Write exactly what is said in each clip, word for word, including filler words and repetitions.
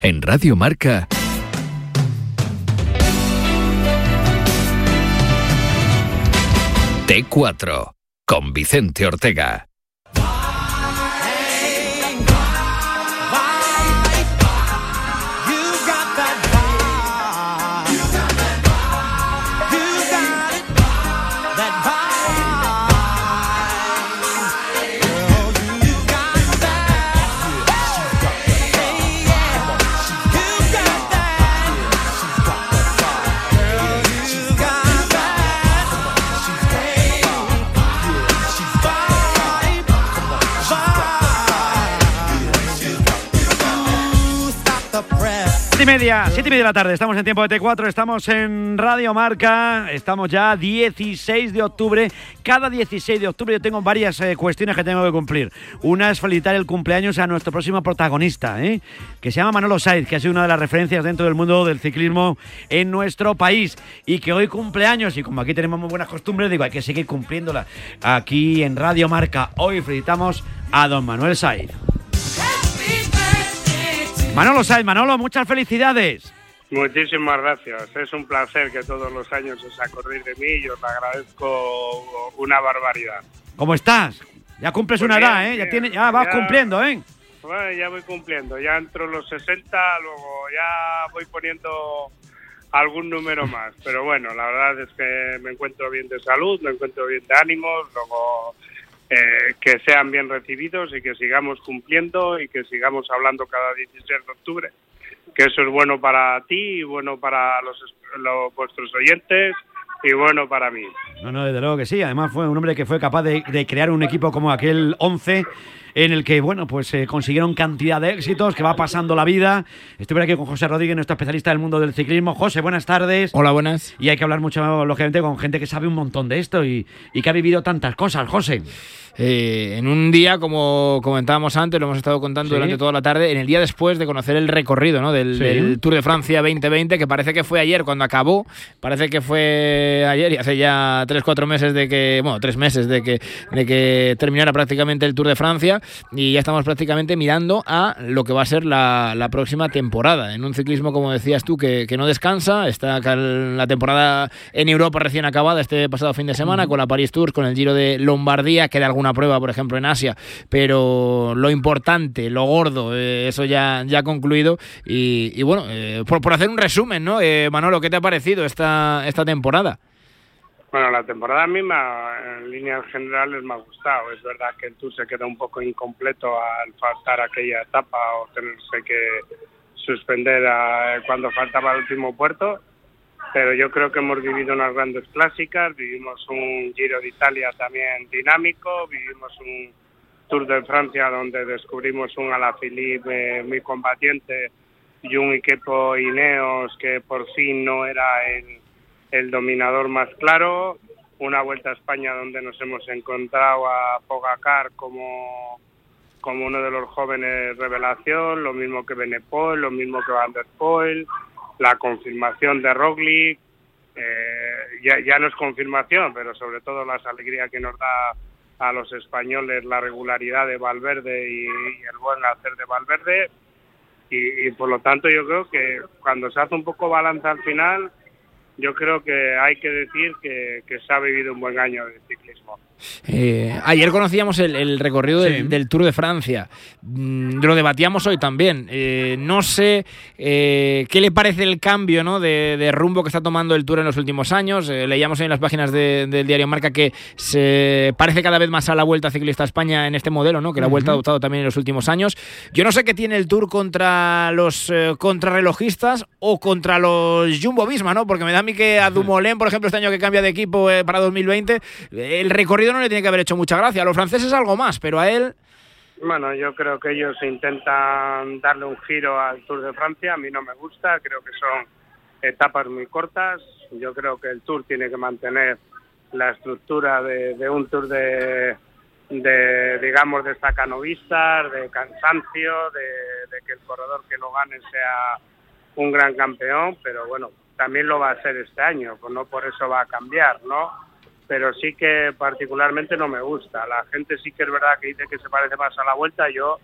En Radio Marca, T cuatro, con Vicente Ortega. Siete y media, siete y media de la tarde, estamos en tiempo de T cuatro, estamos en Radio Marca, estamos ya dieciséis de octubre. Cada dieciséis de octubre yo tengo varias eh, cuestiones que tengo que cumplir. Una es felicitar el cumpleaños a nuestro próximo protagonista, ¿eh? que se llama Manolo Saiz, que ha sido una de las referencias dentro del mundo del ciclismo en nuestro país, y que hoy cumpleaños, y como aquí tenemos muy buenas costumbres, digo, hay que seguir cumpliéndolas aquí en Radio Marca. Hoy felicitamos a don Manuel Saiz. Manolo Saiz, Manolo, muchas felicidades. Muchísimas gracias, es un placer que todos los años os acordéis de mí y os agradezco una barbaridad. ¿Cómo estás? Ya cumples Pues una bien, edad, ¿eh? Ya, bien. tiene, ya vas Ya- cumpliendo, ¿eh? Bueno, ya voy cumpliendo, ya entro en los sesenta, luego ya voy poniendo algún número más, pero bueno, la verdad es que me encuentro bien de salud, me encuentro bien de ánimos, luego eh, que sean bien recibidos y que sigamos cumpliendo y que sigamos hablando cada dieciséis de octubre, que eso es bueno para ti y bueno para los, los vuestros oyentes y bueno para mí. No, no, desde luego que sí. Además fue un hombre que fue capaz de, de crear un equipo como aquel once, en el que, bueno, pues eh, consiguieron cantidad de éxitos, que va pasando la vida. Estoy aquí con José Rodríguez, nuestro especialista del mundo del ciclismo. José, buenas tardes. Hola, buenas. Y hay que hablar mucho, lógicamente, con gente que sabe un montón de esto y, y que ha vivido tantas cosas. José. Eh, en un día, como comentábamos antes, lo hemos estado contando Sí. durante toda la tarde, en el día después de conocer el recorrido, ¿no? del, Sí. del Tour de Francia veinte veinte, que parece que fue ayer cuando acabó, parece que fue ayer y hace ya tres, cuatro meses de que, bueno, tres meses de que, de que terminara prácticamente el Tour de Francia, y ya estamos prácticamente mirando a lo que va a ser la, la próxima temporada, en un ciclismo, como decías tú, que, que no descansa. Está acá la temporada en Europa recién acabada este pasado fin de semana, con la Paris Tours, con el Giro de Lombardía, queda alguna prueba, por ejemplo, en Asia, pero lo importante, lo gordo, eh, eso ya, ya ha concluido. Y, y bueno, eh, por, por hacer un resumen, ¿no? Eh, Manolo, ¿qué te ha parecido esta, esta temporada? Bueno, la temporada misma, en líneas generales, me ha gustado. Es verdad que el Tour se queda un poco incompleto al faltar aquella etapa o tenerse que suspender a, cuando faltaba el último puerto, pero yo creo que hemos vivido unas grandes clásicas, vivimos un Giro de Italia también dinámico, vivimos un Tour de Francia donde descubrimos un Alaphilippe eh, muy combatiente y un equipo Ineos que por fin no era el, el dominador más claro, una Vuelta a España donde nos hemos encontrado a Pogacar como, como uno de los jóvenes revelación, lo mismo que Benepol, lo mismo que Van der Poel, la confirmación de Roglic, eh, ya, ya no es confirmación, pero sobre todo la alegría que nos da a los españoles la regularidad de Valverde y, y el buen hacer de Valverde, y, y por lo tanto yo creo que cuando se hace un poco balance al final, yo creo que hay que decir que, que se ha vivido un buen año de ciclismo. Eh, ayer conocíamos el, el recorrido del, Sí. del Tour de Francia. Mm, lo debatíamos hoy también. Eh, no sé eh, qué le parece el cambio, ¿no? de, de rumbo que está tomando el Tour en los últimos años. Eh, leíamos en las páginas de, del diario Marca que se parece cada vez más a la Vuelta Ciclista a España en este modelo, ¿no? Que la Vuelta ha adoptado también en los últimos años. Yo no sé qué tiene el Tour contra los eh, contrarrelojistas o contra los Jumbo-Visma, ¿no? Porque me da a mí que a Dumoulin, por ejemplo, este año que cambia de equipo eh, para dos mil veinte, eh, el recorrido no le tiene que haber hecho mucha gracia. A los franceses algo más, pero a él... Bueno, yo creo que ellos intentan darle un giro al Tour de Francia. A mí no me gusta, creo que son etapas muy cortas. Yo creo que el Tour tiene que mantener la estructura de, de un Tour de, de, digamos, de stacanovistas, de cansancio, de, de que el corredor que lo gane sea un gran campeón, pero bueno, también lo va a ser este año, pues no por eso va a cambiar, ¿no? Pero sí que particularmente no me gusta. La gente sí que es verdad que dice que se parece más a la Vuelta. Yo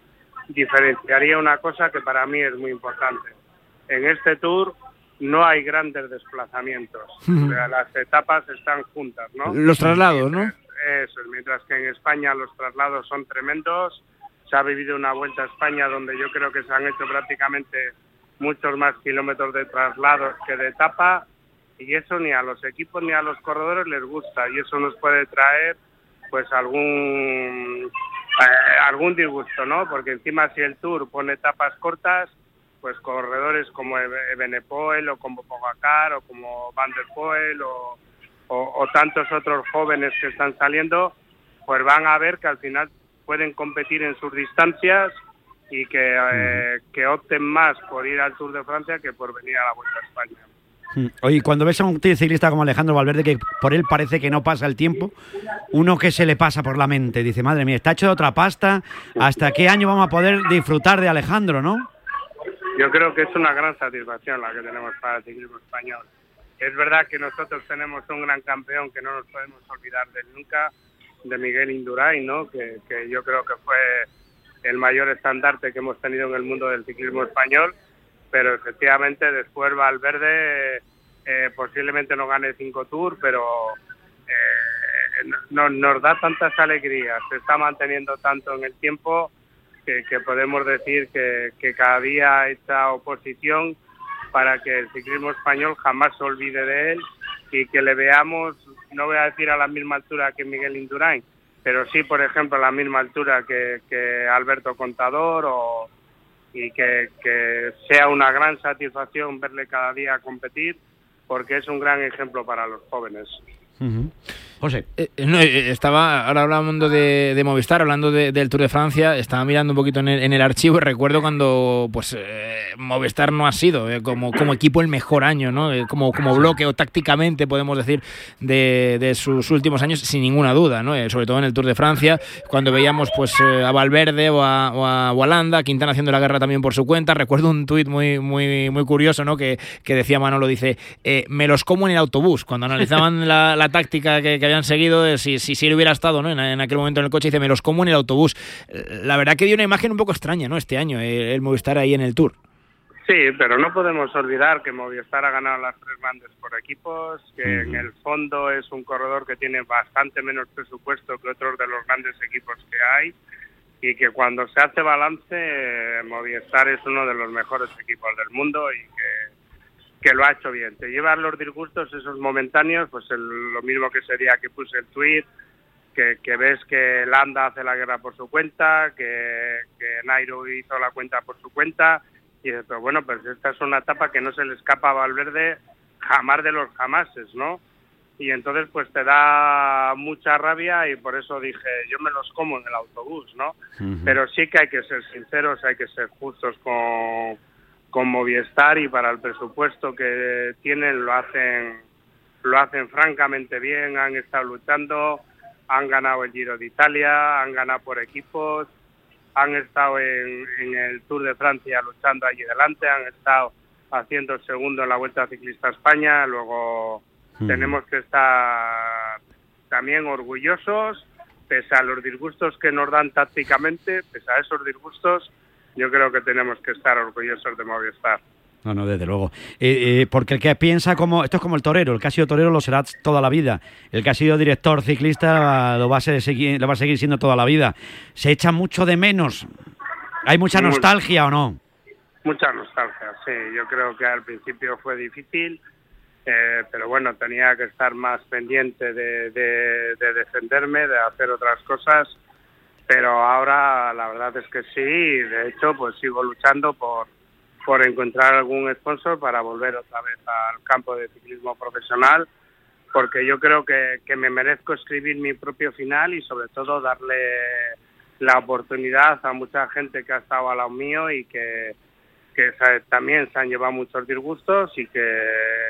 diferenciaría una cosa que para mí es muy importante. En este Tour no hay grandes desplazamientos, o sea, las etapas están juntas, ¿no? Los traslados, ¿no? Eso, mientras que en España los traslados son tremendos. Se ha vivido una Vuelta a España donde yo creo que se han hecho prácticamente muchos más kilómetros de traslados que de etapa, y eso ni a los equipos ni a los corredores les gusta, y eso nos puede traer pues algún eh, algún disgusto, ¿no? Porque encima si el Tour pone etapas cortas, pues corredores como Evenepoel o como Pogacar o como Van der Poel o, o, o tantos otros jóvenes que están saliendo, pues van a ver que al final pueden competir en sus distancias y que, eh, que opten más por ir al Tour de Francia que por venir a la Vuelta a España. Oye, cuando ves a un ciclista como Alejandro Valverde, que por él parece que no pasa el tiempo, uno que se le pasa por la mente, dice, madre mía, está hecho de otra pasta, ¿hasta qué año vamos a poder disfrutar de Alejandro, no? Yo creo que es una gran satisfacción la que tenemos para el ciclismo español. Es verdad que nosotros tenemos un gran campeón que no nos podemos olvidar de él nunca, de Miguel Indurain, ¿no? Que, que yo creo que fue el mayor estandarte que hemos tenido en el mundo del ciclismo español, pero efectivamente después Valverde eh, posiblemente no gane cinco Tours, pero eh, no, nos da tantas alegrías, se está manteniendo tanto en el tiempo que, que podemos decir que, que cada día echa oposición para que el ciclismo español jamás se olvide de él y que le veamos, no voy a decir a la misma altura que Miguel Indurain, pero sí, por ejemplo, a la misma altura que, que Alberto Contador, o, y que, que sea una gran satisfacción verle cada día competir, porque es un gran ejemplo para los jóvenes. Uh-huh. José. Eh, no, eh, estaba ahora hablando de, de Movistar, hablando de, del Tour de Francia, estaba mirando un poquito en el, en el archivo y recuerdo cuando pues eh, Movistar no ha sido eh, como, como equipo el mejor año, ¿no? Eh, como, como bloque o tácticamente podemos decir de, de sus últimos años, sin ninguna duda, ¿no? Eh, sobre todo en el Tour de Francia, cuando veíamos pues eh, a Valverde o a, o a o a Landa, Quintana haciendo la guerra también por su cuenta. Recuerdo un tuit muy muy muy curioso, ¿no? Que, que decía Manolo, dice, eh, me los como en el autobús, cuando analizaban la, la táctica que, que habían seguido, eh, si, si, si él hubiera estado, ¿no? en, en aquel momento en el coche, dice, me los como en el autobús. La verdad que dio una imagen un poco extraña, ¿no? Este año, eh, el Movistar ahí en el Tour. Sí, pero no podemos olvidar que Movistar ha ganado las tres grandes por equipos, que uh-huh. en el fondo es un corredor que tiene bastante menos presupuesto que otros de los grandes equipos que hay, y que cuando se hace balance, Movistar es uno de los mejores equipos del mundo y que que lo ha hecho bien. Te llevan los disgustos esos momentáneos, pues el, lo mismo que sería que puse el tweet, que, que ves que Landa hace la guerra por su cuenta, que, que Nairo hizo la cuenta por su cuenta, y dices, pero bueno, pues esta es una etapa que no se le escapa a Valverde jamás de los jamases, ¿no? Y entonces pues te da mucha rabia, y por eso dije, yo me los como en el autobús, ¿no? Uh-huh. Pero sí que hay que ser sinceros, hay que ser justos con con Movistar, y para el presupuesto que tienen lo hacen lo hacen francamente bien. Han estado luchando, han ganado el Giro de Italia, han ganado por equipos, han estado en, en el Tour de Francia luchando allí delante, han estado haciendo segundo en la Vuelta Ciclista a España. Luego mm. tenemos que estar también orgullosos, pese a los disgustos que nos dan tácticamente, pese a esos disgustos, yo creo que tenemos que estar orgullosos de Movistar. No, no, desde luego. Eh, eh, porque el que piensa como... Esto es como el torero. El que ha sido torero lo será toda la vida. El que ha sido director ciclista lo va a, ser, seguir, lo va a seguir siendo toda la vida. ¿Se echa mucho de menos? ¿Hay mucha nostalgia o no? Mucha nostalgia, sí. Yo creo que al principio fue difícil, eh, pero bueno, tenía que estar más pendiente de, de, de defenderme, de hacer otras cosas. Pero ahora la verdad es que sí, de hecho pues sigo luchando por, por encontrar algún sponsor para volver otra vez al campo de ciclismo profesional, porque yo creo que, que me merezco escribir mi propio final y sobre todo darle la oportunidad a mucha gente que ha estado al lado mío y que, que también se han llevado muchos disgustos y que,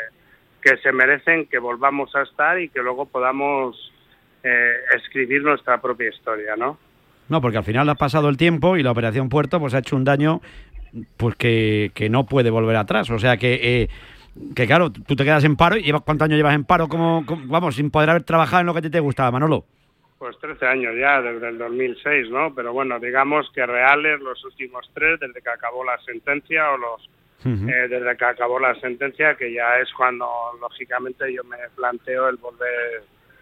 que se merecen que volvamos a estar y que luego podamos eh, escribir nuestra propia historia, ¿no? No, porque al final ha pasado el tiempo y la Operación Puerto pues ha hecho un daño pues que, que no puede volver atrás. O sea que, eh, que claro, tú te quedas en paro y llevas, ¿cuántos años llevas en paro? Como, como, vamos, sin poder haber trabajado en lo que a ti te gustaba, Manolo. Pues trece años ya, desde el dos mil seis, ¿no? Pero bueno, digamos que reales los últimos tres, desde que acabó la sentencia, o los uh-huh. eh, desde que acabó la sentencia, que ya es cuando, lógicamente, yo me planteo el volver,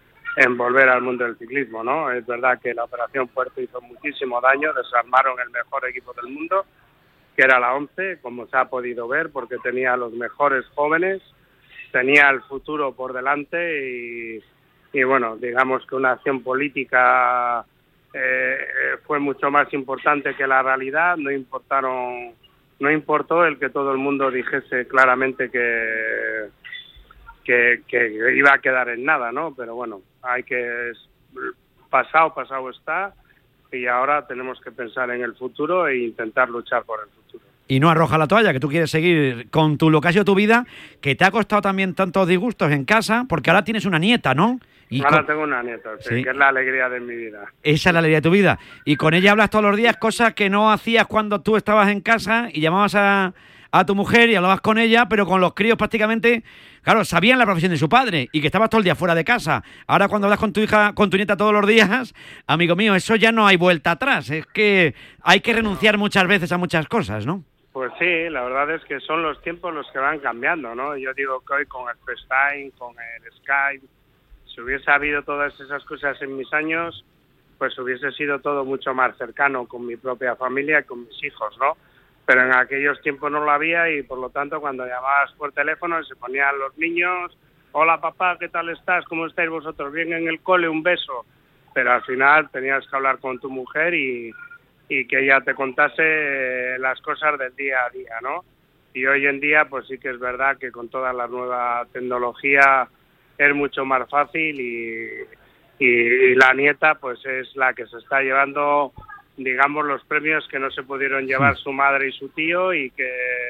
en volver al mundo del ciclismo, ¿no? Es verdad que la Operación Puerto hizo muchísimo daño, desarmaron el mejor equipo del mundo, que era la ONCE, como se ha podido ver, porque tenía a los mejores jóvenes, tenía el futuro por delante y... Y bueno, digamos que una acción política eh, fue mucho más importante que la realidad. No importaron, no importó el que todo el mundo dijese claramente que, que, que iba a quedar en nada, ¿no? Pero bueno, hay que pasado, pasado está, y ahora tenemos que pensar en el futuro e intentar luchar por el futuro. Y no arroja la toalla, que tú quieres seguir con tu lo que ha sido tu vida, que te ha costado también tantos disgustos en casa, porque ahora tienes una nieta, ¿no? Y ahora con... tengo una nieta, sí, sí, que es la alegría de mi vida. Esa es la alegría de tu vida. Y con ella hablas todos los días, cosas que no hacías cuando tú estabas en casa y llamabas a, a tu mujer y hablabas con ella, pero con los críos prácticamente, claro, sabían la profesión de su padre y que estabas todo el día fuera de casa. Ahora cuando hablas con tu hija, con tu nieta todos los días, amigo mío, eso ya no hay vuelta atrás. Es que hay que renunciar muchas veces a muchas cosas, ¿no? Pues sí, la verdad es que son los tiempos los que van cambiando, ¿no? Yo digo que hoy con el FaceTime, con el Skype, si hubiese habido todas esas cosas en mis años, pues hubiese sido todo mucho más cercano con mi propia familia y con mis hijos, ¿no? Pero en aquellos tiempos no lo había y por lo tanto cuando llamabas por teléfono se ponían los niños, hola papá, ¿qué tal estás? ¿Cómo estáis vosotros? Bien en el cole, un beso. Pero al final tenías que hablar con tu mujer y... y que ella te contase las cosas del día a día, ¿no? Y hoy en día, pues sí que es verdad que con toda la nueva tecnología es mucho más fácil y, y, y la nieta, pues es la que se está llevando, digamos, los premios que no se pudieron llevar su madre y su tío y que...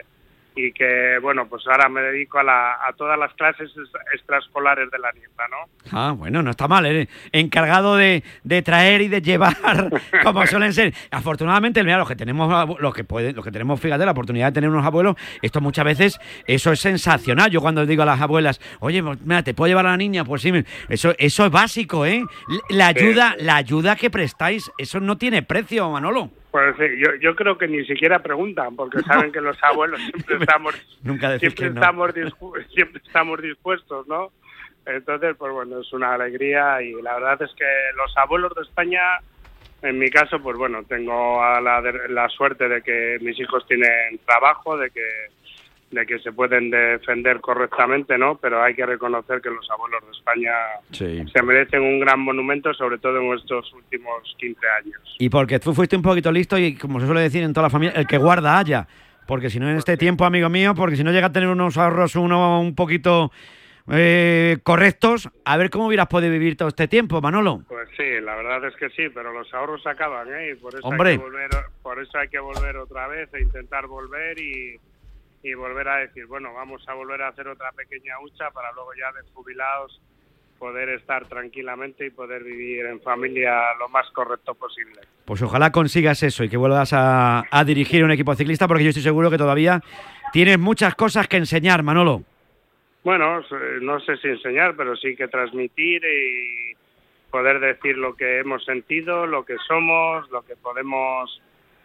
y que, bueno, pues ahora me dedico a, la, a todas las clases extraescolares de la nieta, ¿no? Ah, bueno, no está mal, ¿eh? Encargado de, de traer y de llevar, como suelen ser. Afortunadamente, mira, los que tenemos, los que pueden, los que tenemos, fíjate, la oportunidad de tener unos abuelos, esto muchas veces, eso es sensacional. Yo cuando digo a las abuelas, oye, mira, ¿te puedo llevar a la niña? Pues sí, eso, eso es básico, ¿eh? La ayuda, sí. la ayuda que prestáis, eso no tiene precio, Manolo. Pues sí, yo, yo creo que ni siquiera preguntan, porque saben que los abuelos siempre estamos, Nunca siempre, no. estamos dispu- siempre estamos dispuestos, ¿no? Entonces, pues bueno, es una alegría y la verdad es que los abuelos de España, en mi caso, pues bueno, tengo a la, la suerte de que mis hijos tienen trabajo, de que de que se pueden defender correctamente, ¿no? Pero hay que reconocer que los abuelos de España sí. se merecen un gran monumento, sobre todo en estos últimos quince años. Y porque tú fuiste un poquito listo y, como se suele decir en toda la familia, el que guarda haya. Porque si no en este tiempo, amigo mío, porque si no llega a tener unos ahorros uno un poquito eh, correctos, a ver cómo hubieras podido vivir todo este tiempo, Manolo. Pues sí, la verdad es que sí, pero los ahorros se acaban, ¿eh? Y por eso Hombre. hay que volver, por eso hay que volver otra vez e intentar volver y... y volver a decir, bueno, vamos a volver a hacer otra pequeña hucha para luego ya de jubilados poder estar tranquilamente y poder vivir en familia lo más correcto posible. Pues ojalá consigas eso y que vuelvas a, a dirigir un equipo ciclista, porque yo estoy seguro que todavía tienes muchas cosas que enseñar, Manolo. Bueno, no sé si enseñar, pero sí que transmitir y poder decir lo que hemos sentido, lo que somos, lo que podemos...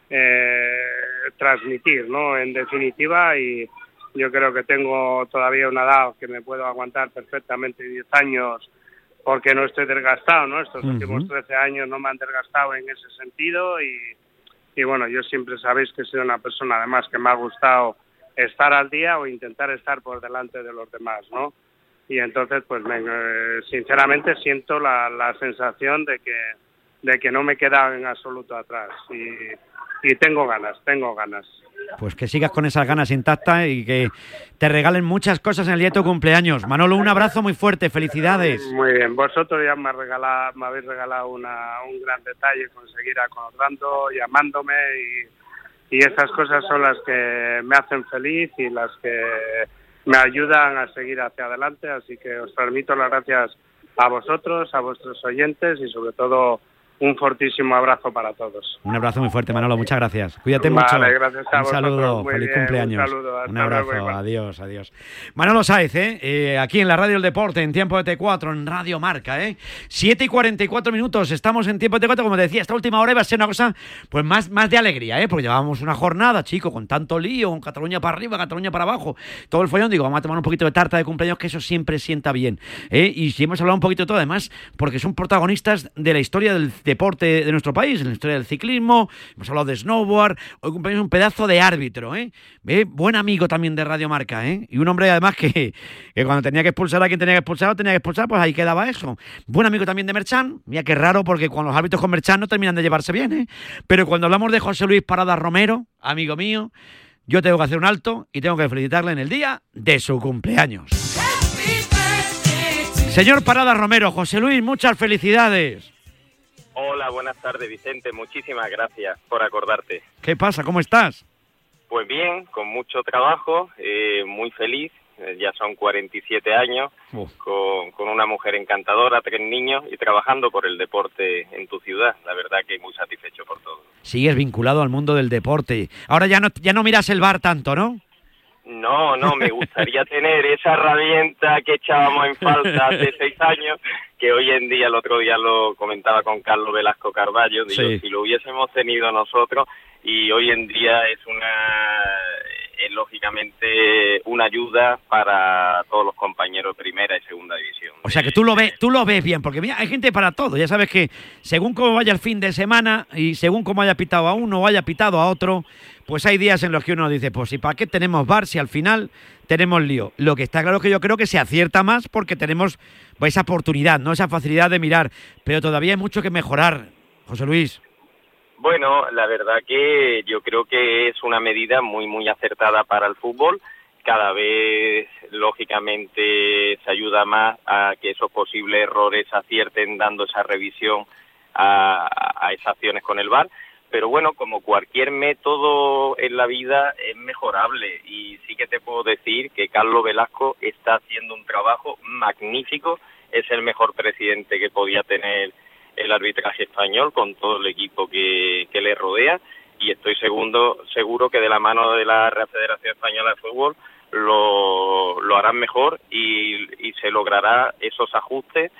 Eh, transmitir, ¿no? En definitiva, y yo creo que tengo todavía una edad que me puedo aguantar perfectamente diez años porque no estoy desgastado, ¿no? Estos uh-huh. últimos trece años no me han desgastado en ese sentido y, y bueno, yo siempre sabéis que soy una persona además que me ha gustado estar al día o intentar estar por delante de los demás, ¿no? Y entonces, pues me, eh, sinceramente siento la, la sensación de que, de que no me he quedado en absoluto atrás y Y tengo ganas, tengo ganas. Pues que sigas con esas ganas intactas y que te regalen muchas cosas en el día de tu cumpleaños. Manolo, un abrazo muy fuerte, felicidades. Muy bien, vosotros ya me, regalado, me habéis regalado una, un gran detalle con seguir acordando, llamándome y, y esas cosas son las que me hacen feliz y las que me ayudan a seguir hacia adelante. Así que os transmito las gracias a vosotros, a vuestros oyentes y sobre todo un fortísimo abrazo para todos. Un abrazo muy fuerte, Manolo, muchas gracias. Cuídate Vale, mucho. gracias a un saludo, vosotros. Muy feliz bien, cumpleaños. Un saludo, hasta un abrazo, luego, igual. adiós, adiós. Manolo Sáez, ¿eh? Eh, aquí en la Radio del Deporte, en Tiempo de T cuatro, en Radio Marca, ¿eh? siete y cuarenta y cuatro minutos, estamos en Tiempo de T cuatro, como te decía, esta última hora iba a ser una cosa pues más, más de alegría, ¿eh? Porque llevábamos una jornada, chico, con tanto lío, con Cataluña para arriba, Cataluña para abajo, todo el follón, digo, vamos a tomar un poquito de tarta de cumpleaños, que eso siempre sienta bien, ¿eh? Y si hemos hablado un poquito de todo, además, porque son protagonistas de la historia del deporte de nuestro país, en la historia del ciclismo, hemos hablado de snowboard, hoy cumpleaños un pedazo de árbitro, ¿eh? ¿Eh? Buen amigo también de Radio Marca, ¿eh? Y un hombre además que, que cuando tenía que expulsar a quien tenía que expulsar o tenía que expulsar, pues ahí quedaba eso. Buen amigo también de Merchan, mira qué raro porque cuando los árbitros con Merchan no terminan de llevarse bien, ¿eh? Pero cuando hablamos de José Luis Parada Romero, amigo mío, yo tengo que hacer un alto y tengo que felicitarle en el día de su cumpleaños. Señor Parada Romero, José Luis, muchas felicidades. Hola, buenas tardes, Vicente. Muchísimas gracias por acordarte. ¿Qué pasa? ¿Cómo estás? Pues bien, con mucho trabajo, eh, muy feliz. Eh, ya son cuarenta y siete años, uh. con, con una mujer encantadora, tres niños y trabajando por el deporte en tu ciudad. La verdad que muy satisfecho por todo. Sigues vinculado al mundo del deporte. Ahora ya no, ya no miras el bar tanto, ¿no? No, no, me gustaría tener esa herramienta que echábamos en falta hace seis años, que hoy en día, el otro día lo comentaba con Carlos Velasco Carballo, digo, sí. Si lo hubiésemos tenido nosotros, y hoy en día es una, es lógicamente una ayuda para todos los compañeros de primera y segunda división. O sea que tú lo ves, tú lo ves bien, porque mira, hay gente para todo, ya sabes que según cómo vaya el fin de semana y según cómo haya pitado a uno o haya pitado a otro, pues hay días en los que uno dice, pues ¿y para qué tenemos V A R si al final tenemos lío? Lo que está claro es que yo creo que se acierta más porque tenemos pues, esa oportunidad, ¿no? Esa facilidad de mirar, pero todavía hay mucho que mejorar, José Luis. Bueno, la verdad que yo creo que es una medida muy, muy acertada para el fútbol. Cada vez, lógicamente, se ayuda más a que esos posibles errores acierten dando esa revisión a, a esas acciones con el V A R. Pero bueno, como cualquier método en la vida es mejorable y sí que te puedo decir que Carlos Velasco está haciendo un trabajo magnífico, es el mejor presidente que podía tener el arbitraje español con todo el equipo que, que le rodea y estoy segundo, seguro que de la mano de la Real Federación Española de Fútbol lo, lo harán mejor y, y se logrará esos ajustes,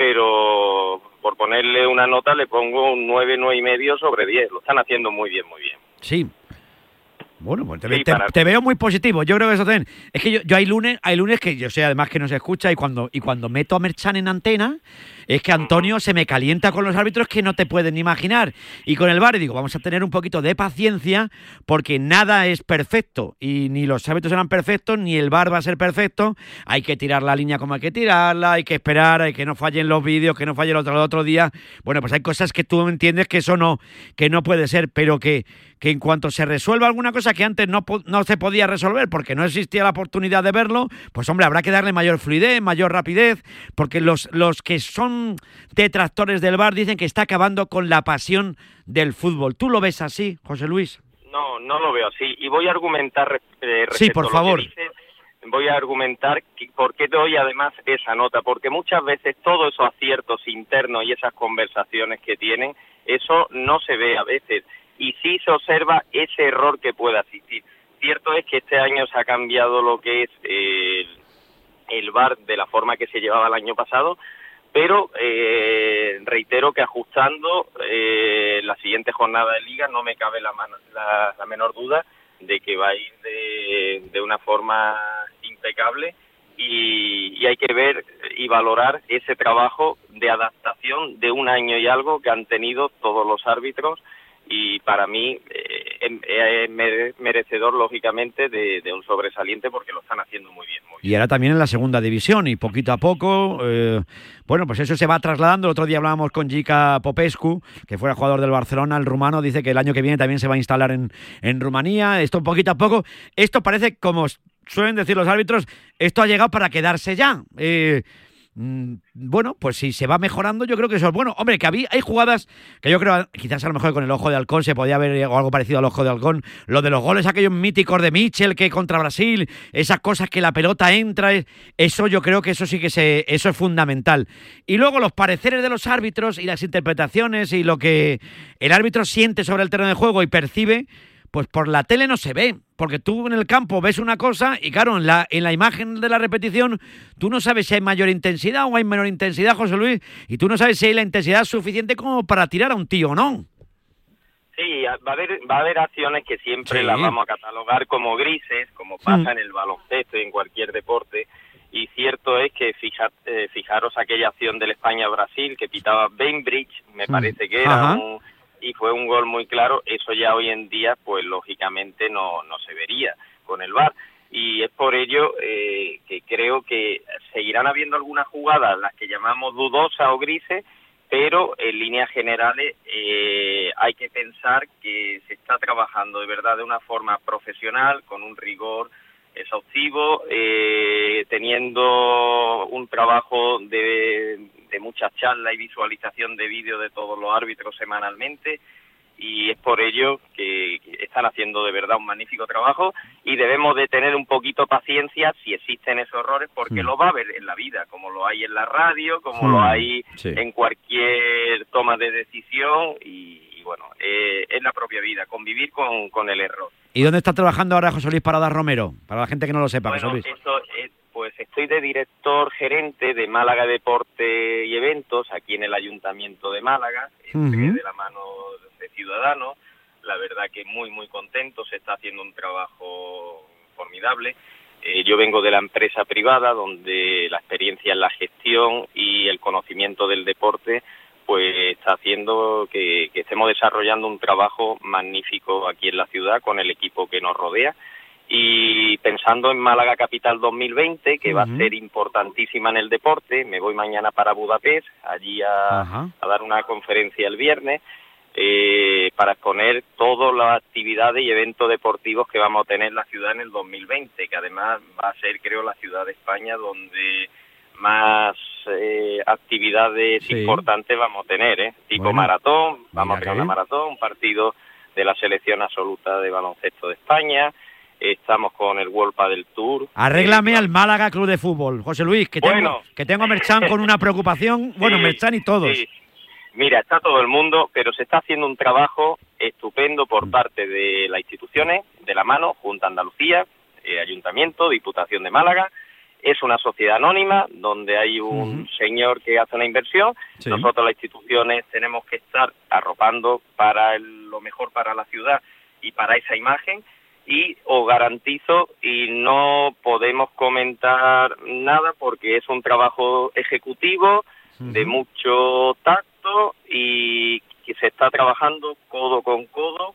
pero por ponerle una nota le pongo un nueve, nueve y medio sobre diez. Lo están haciendo muy bien, muy bien. Sí. Bueno, pues te, sí, te, para... te veo muy positivo. Yo creo que eso también. Es que yo, yo hay lunes, hay lunes que yo sé además que no se escucha y cuando y cuando meto a Merchan en antena es que Antonio se me calienta con los árbitros que no te pueden imaginar. Y con el V A R digo, vamos a tener un poquito de paciencia porque nada es perfecto y ni los árbitros serán perfectos ni el V A R va a ser perfecto. Hay que tirar la línea como hay que tirarla, hay que esperar, hay que no fallen los vídeos, que no falle el otro, el otro día. Bueno, pues hay cosas que tú entiendes que eso no, que no puede ser, pero que, que en cuanto se resuelva alguna cosa que antes no, no se podía resolver porque no existía la oportunidad de verlo, pues hombre, habrá que darle mayor fluidez, mayor rapidez, porque los, los que son detractores del V A R dicen que está acabando con la pasión del fútbol. ¿Tú lo ves así, José Luis? No, no lo veo así. Y voy a argumentar eh, sí, por a lo favor. que dices, voy a argumentar que, por qué doy además esa nota. Porque muchas veces todos esos aciertos internos y esas conversaciones que tienen, eso no se ve a veces. Y sí se observa ese error que pueda existir. Cierto es que este año se ha cambiado lo que es eh, el V A R de la forma que se llevaba el año pasado, pero eh, reitero que ajustando eh, la siguiente jornada de Liga no me cabe la, man- la, la menor duda de que va a ir de, de una forma impecable y, y hay que ver y valorar ese trabajo de adaptación de un año y algo que han tenido todos los árbitros y para mí eh, es merecedor lógicamente de, de un sobresaliente porque lo están haciendo muy bien, muy bien. Y ahora también en la segunda división y poquito a poco, eh, bueno, pues eso se va trasladando. El otro día hablábamos con Jica Popescu, que fuera jugador del Barcelona, el rumano, dice que el año que viene también se va a instalar en, en Rumanía. Esto poquito a poco, esto parece, como suelen decir los árbitros, esto ha llegado para quedarse ya. Eh, bueno, pues si se va mejorando, yo creo que eso es bueno. Hombre, que había, hay jugadas que yo creo, quizás a lo mejor con el ojo de halcón se podía ver algo parecido al ojo de halcón, lo de los goles aquellos míticos de Mitchell que contra Brasil, esas cosas que la pelota entra, eso yo creo que eso sí que se, eso es fundamental. Y luego los pareceres de los árbitros y las interpretaciones y lo que el árbitro siente sobre el terreno de juego y percibe, pues por la tele no se ve, porque tú en el campo ves una cosa y claro, en la, en la imagen de la repetición tú no sabes si hay mayor intensidad o hay menor intensidad, José Luis, y tú no sabes si hay la intensidad suficiente como para tirar a un tío o no. Sí, va a haber, va a haber acciones que siempre Sí. las vamos a catalogar como grises, como pasa Mm. en el baloncesto y en cualquier deporte, y cierto es que fija, eh, fijaros aquella acción del España-Brasil que pitaba Bainbridge, me Mm. parece que era Ajá. un... y fue un gol muy claro, eso ya hoy en día pues lógicamente no, no se vería con el V A R y es por ello eh, que creo que seguirán habiendo algunas jugadas, las que llamamos dudosas o grises, pero en líneas generales eh, hay que pensar que se está trabajando de verdad de una forma profesional, con un rigor exhaustivo, eh, teniendo un trabajo de, de mucha charla y visualización de vídeo de todos los árbitros semanalmente, y es por ello que, que están haciendo de verdad un magnífico trabajo y debemos de tener un poquito paciencia si existen esos errores, porque Mm. lo va a haber en la vida, como lo hay en la radio, como Mm. lo hay Sí. en cualquier toma de decisión y, y bueno, eh, es la propia vida, convivir con, con el error. ¿Y dónde está trabajando ahora José Luis Parada Romero? Para la gente que no lo sepa, Bueno, José Luis. eso es, pues estoy de director gerente de Málaga Deporte y Eventos aquí en el Ayuntamiento de Málaga, Ujú. de la mano de Ciudadanos. La verdad que muy, muy contento, se está haciendo un trabajo formidable. Eh, yo vengo de la empresa privada, donde la experiencia en la gestión y el conocimiento del deporte pues está haciendo que, que estemos desarrollando un trabajo magnífico aquí en la ciudad con el equipo que nos rodea. Y pensando en Málaga Capital dos mil veinte, que va a Ujú. ser importantísima en el deporte, me voy mañana para Budapest, allí a, Ajá. a dar una conferencia el viernes, eh, para exponer todas las actividades y eventos deportivos que vamos a tener en la ciudad en el dos mil veinte, que además va a ser, creo, la ciudad de España donde más eh, actividades Sí. importantes vamos a tener, ¿eh? Tipo Bueno, maratón, vamos a mira tener qué. una maratón, un partido de la selección absoluta de baloncesto de España, estamos con el World Padel Tour. Arréglame Eh, al Málaga Club de Fútbol, José Luis, que tengo, Bueno. que tengo a Merchan con una preocupación, bueno, Sí, Merchan y todos. sí. Mira, está todo el mundo, pero se está haciendo un trabajo estupendo por Mm. parte de las instituciones, de la mano, Junta Andalucía, eh, Ayuntamiento, Diputación de Málaga. Es una sociedad anónima donde hay un Ujú. señor que hace una inversión. Sí. Nosotros, las instituciones, tenemos que estar arropando para el- lo mejor para la ciudad y para esa imagen. Y os garantizo, y no podemos comentar nada porque es un trabajo ejecutivo de Ujú. mucho tacto y que se está trabajando codo con codo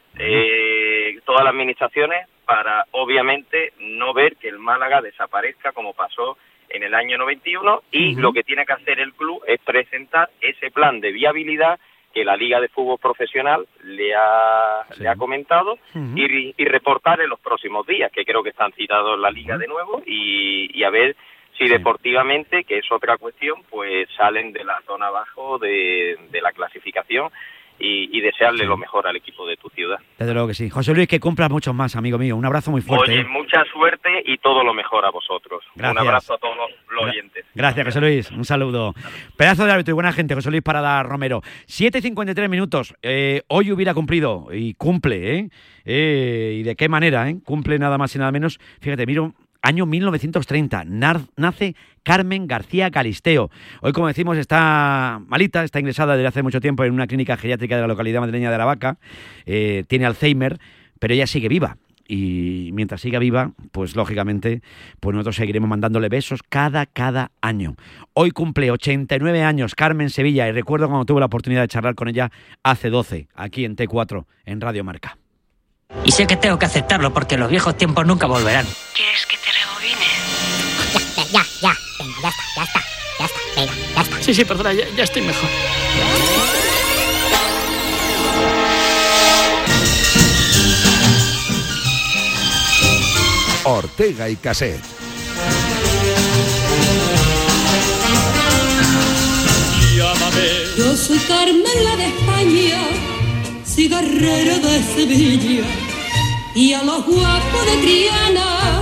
eh, todas las administraciones para, obviamente, no ver que el Málaga desaparezca como pasó en el año noventa y uno, y Ujú. lo que tiene que hacer el club es presentar ese plan de viabilidad que la Liga de Fútbol Profesional le ha, Sí. le ha comentado Ujú. y, y reportar en los próximos días, que creo que están citados en la Liga de nuevo, y, y a ver si Sí. deportivamente, que es otra cuestión, pues salen de la zona abajo de, de la clasificación y, y desearle Sí. lo mejor al equipo de tu ciudad. Desde luego que sí. José Luis, que cumplas muchos más, amigo mío. Un abrazo muy fuerte. Oye, ¿eh? mucha suerte y todo lo mejor a vosotros. Gracias. Un abrazo a todos los, los Gra- oyentes. Gracias, José Luis. Un saludo. Pedazo de árbitro y buena gente, José Luis Parada Romero. siete y cincuenta y tres minutos. Eh, hoy hubiera cumplido, y cumple, ¿eh? Eh, ¿Y de qué manera, eh? Cumple nada más y nada menos. Fíjate, miro, año mil novecientos treinta. Nar- nace Carmen García Calisteo. Hoy, como decimos, está malita, está ingresada desde hace mucho tiempo en una clínica geriátrica de la localidad madrileña de Aravaca. Eh, tiene Alzheimer, pero ella sigue viva. Y mientras siga viva, pues lógicamente, pues nosotros seguiremos mandándole besos cada, cada año. Hoy cumple ochenta y nueve años Carmen Sevilla, y recuerdo cuando tuve la oportunidad de charlar con ella hace doce, aquí en T cuatro, en Radio Marca. Y sé que tengo que aceptarlo porque los viejos tiempos nunca volverán. ¿Quieres que te rebobine? Ya, ya, venga, ya está, ya está, ya está, venga, ya está. Sí, sí, perdona, ya, ya estoy mejor. Ortega y Caset. Carmen la de España, cigarrera de Sevilla, y a los guapos de Triana.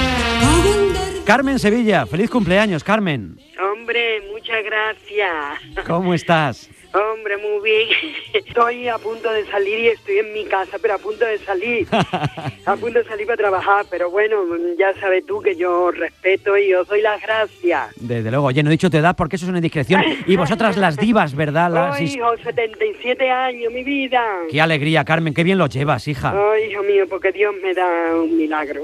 Carmen Sevilla, feliz cumpleaños, Carmen. Hombre, muchas gracias. ¿Cómo estás? Hombre, muy bien. Estoy a punto de salir y estoy en mi casa, pero a punto de salir. A punto de salir para trabajar, pero bueno, ya sabes tú que yo respeto y os doy las gracias. Desde luego, oye, no he dicho tu edad porque eso es una indiscreción. Y vosotras las divas, ¿verdad? Las... Oh, hijo, setenta y siete años, mi vida. Qué alegría, Carmen, qué bien lo llevas, hija. Ay, oh, hijo mío, porque Dios me da un milagro.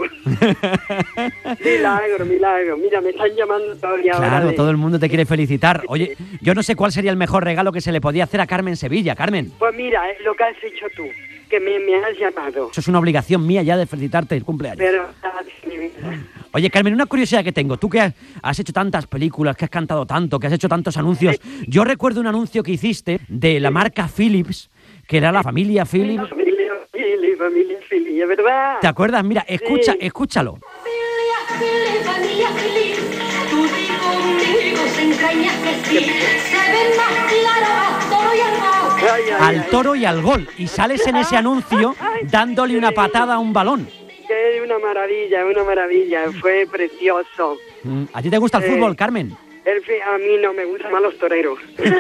milagro, milagro. Mira, me están llamando todavía ahora. Claro, de... todo el mundo te quiere felicitar. Oye, yo no sé cuál sería el mejor regalo que se le podía hacer a Carmen Sevilla, Carmen. Pues mira, es lo que has hecho tú, que me, me has llamado. Eso es una obligación mía ya de felicitarte el cumpleaños. Pero, mi vida. Oye, Carmen, una curiosidad que tengo. Tú que has, has hecho tantas películas, que has cantado tanto, que has hecho tantos anuncios. Yo recuerdo un anuncio que hiciste de la marca Philips, que era la familia Philips. Familia Philips, familia Philips, ¿es verdad? ¿Te acuerdas? Mira, escucha, sí. escúchalo. Familia, familia Philips, tú di conmigo se entrañas que sí, se ven más claros al toro y al gol. Ay, ay, al toro y al gol. Y sales en ese anuncio dándole una patada a un balón. Es una maravilla, una maravilla, fue precioso. ¿A ti te gusta el eh, fútbol, Carmen? El, a mí no me gustan más los toreros.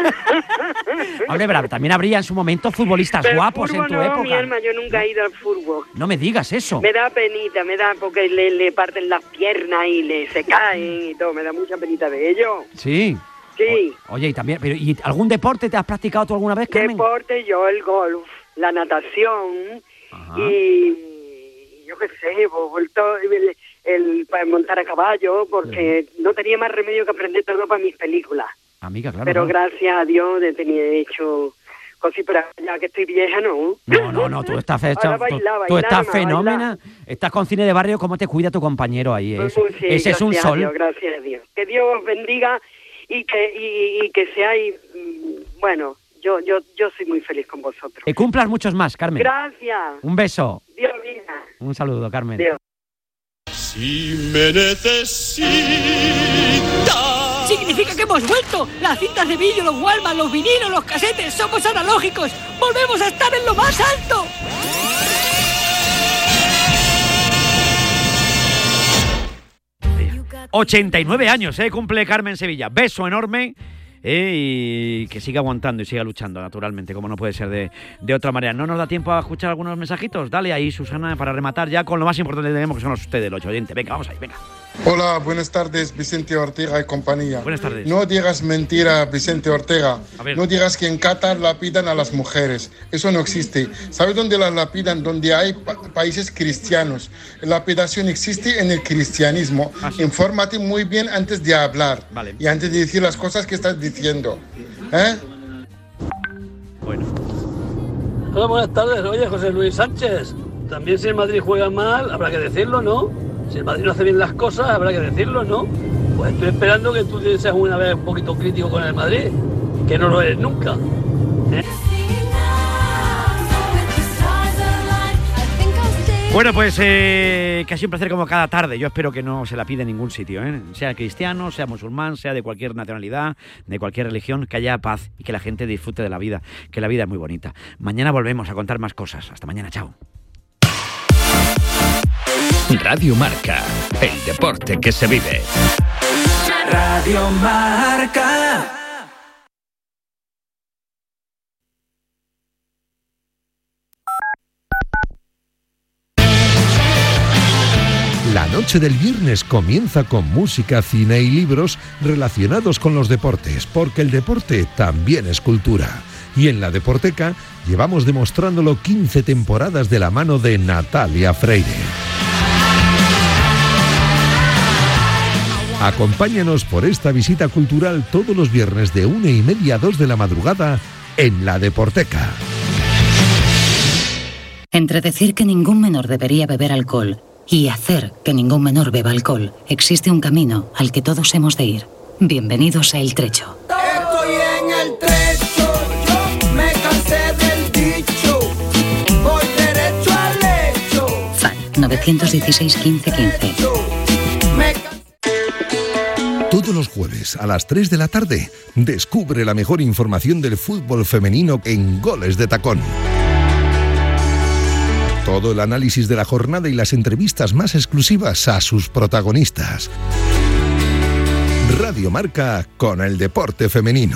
Hombre, pero también habría en su momento futbolistas pero guapos fútbol, en tu no, época. Mi alma, yo nunca he ido al fútbol. No me digas eso. Me da penita, me da porque le, le parten las piernas y le se caen y todo. Me da mucha penita de ello. Sí. Sí. O, oye, y también, pero ¿y algún deporte te has practicado tú alguna vez, Carmen? Deporte, yo el golf, la natación. Ajá. Y yo qué sé, vuelto el, el para montar a caballo, porque sí. no tenía más remedio que aprender todo para mis películas. Amiga, claro. Pero no. gracias a Dios he tenido hecho cosas, pero ya que estoy vieja, ¿no? No, no, no, tú estás fecha, bailar, tú, tú estás bailar, fenómena, bailar. Estás con cine de barrio, ¿cómo te cuida tu compañero ahí? Pues, Ese, pues sí, ese es un sol. Dios, gracias a Dios. Que Dios os bendiga y que, y, y que seáis, bueno... Yo, yo, yo soy muy feliz con vosotros. Que cumplas muchos más, Carmen. Gracias. Un beso. Dios mío. Un saludo, Carmen. Dios. Si me necesita. Significa que hemos vuelto. Las cintas de vídeo, los Walkman, los vinilos, los casetes, somos analógicos. Volvemos a estar en lo más alto. ochenta y nueve años, ¿eh? Cumple Carmen Sevilla. Beso enorme. Eh, y que siga aguantando y siga luchando, naturalmente, como no puede ser de, de otra manera. ¿No nos da tiempo a escuchar algunos mensajitos? Dale ahí, Susana, para rematar ya con lo más importante que tenemos, que son ustedes, los oyentes. Venga, vamos ahí, venga. Hola, buenas tardes, Vicente Ortega y compañía. Buenas tardes. No digas mentira, Vicente Ortega. No digas que en Qatar lapidan a las mujeres. Eso no existe. ¿Sabes dónde las lapidan? Donde hay pa- países cristianos. La lapidación existe en el cristianismo. Ah, sí. Infórmate muy bien antes de hablar. Vale. Y antes de decir las cosas que estás diciendo. ¿Eh? Bueno. Hola, buenas tardes. Oye, José Luis Sánchez. También si el Madrid juega mal, habrá que decirlo, ¿no? Si el Madrid no hace bien las cosas, habrá que decirlo, ¿no? Pues estoy esperando que tú seas una vez un poquito crítico con el Madrid, que no lo eres nunca. ¿Eh? Bueno, pues eh, casi un placer como cada tarde. Yo espero que no se la pide en ningún sitio, ¿eh? Sea cristiano, sea musulmán, sea de cualquier nacionalidad, de cualquier religión, que haya paz y que la gente disfrute de la vida, que la vida es muy bonita. Mañana volvemos a contar más cosas. Hasta mañana, chao. Radio Marca, el deporte que se vive. Radio Marca. La noche del viernes comienza con música, cine y libros relacionados con los deportes, porque el deporte también es cultura. Y en la Deporteca llevamos demostrándolo quince temporadas de la mano de Natalia Freire. Acompáñanos por esta visita cultural todos los viernes de una y media a dos de la madrugada en la Deporteca. Entre decir que ningún menor debería beber alcohol y hacer que ningún menor beba alcohol, existe un camino al que todos hemos de ir. Bienvenidos a El Trecho. Estoy en el trecho, yo me cansé del dicho, voy derecho al lecho. F A N nueve uno seis quince quince. Todos los jueves a las tres de la tarde, descubre la mejor información del fútbol femenino en Goles de Tacón. Todo el análisis de la jornada y las entrevistas más exclusivas a sus protagonistas. Radio Marca con el deporte femenino.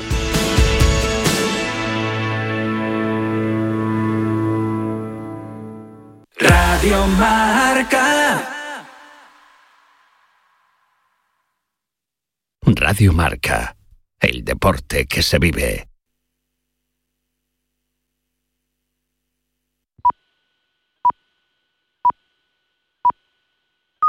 Radio Marca. Radio Marca, el deporte que se vive.